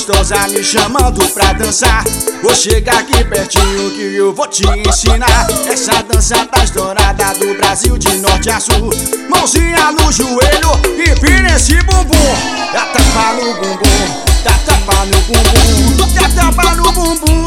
gostosa me chamando pra dançar. Vou chegar aqui pertinho que eu vou te ensinar essa dança das douradas do Brasil de norte a sul. Mãozinha no joelho e vira esse bumbum. Dá tapa no bumbum, dá tapa no bumbum, dá tapa no bumbum.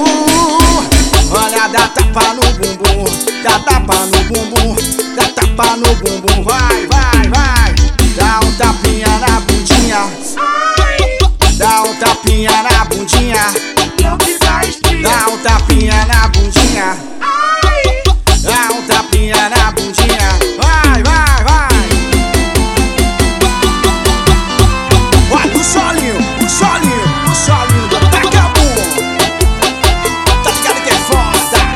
Olha, dá tapa no bumbum, dá tapa no bumbum, dá tapa no bumbum. Vai, vai, vai. Dá um tapinha na bundinha, dá um tapinha na bundinha, dá um tapinha na bundinha, dá um tapinha na bundinha. Vai, vai, vai. Olha o solinho, o solinho, o solinho do Tacabum. Tá ligado que é foda.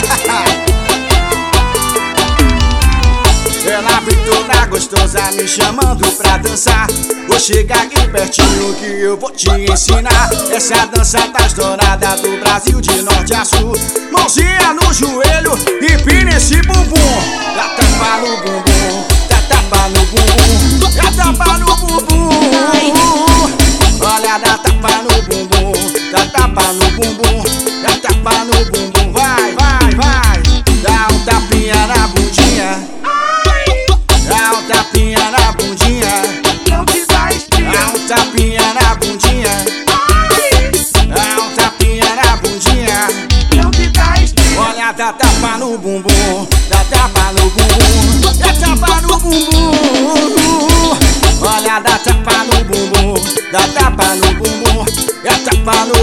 Ela toda gostosa me chamando pra dançar. Vou chegar aqui pertinho que eu vou te ensinar essa dança das douradas do Brasil de norte a sul. Mãozinha no joelho e pina esse bumbum. Dá tapa no bumbum, dá tapa no bumbum, dá tapa no bumbum. Olha, dá tapa no bumbum, dá tapa no bumbum, dá tapa no bumbum. Vai, vai, vai. Dá um tapinha na bundinha, dá um tapinha na bundinha, dá um tapinha na bundinha, dá um tapinha na bundinha. Olha, dá tapa no bumbum, dá tapa no bumbum, dá tapa no bumbum. Olha, dá tapa no bumbum, dá tapa no bumbum, dá tapa no